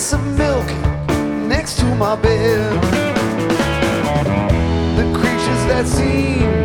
glass of milk next to my bed. The creatures that seem